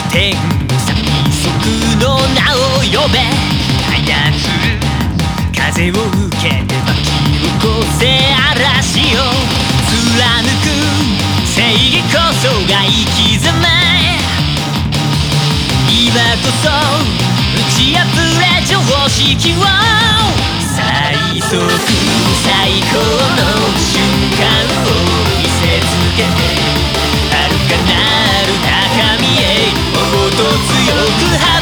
天最速の名を呼べ。操る風を受けて巻き起こせ嵐を貫く正義こそが生き様。今こそ打ち破れ常識を。最速最高の瞬間を見せつけて遥かなる高みへもっと強く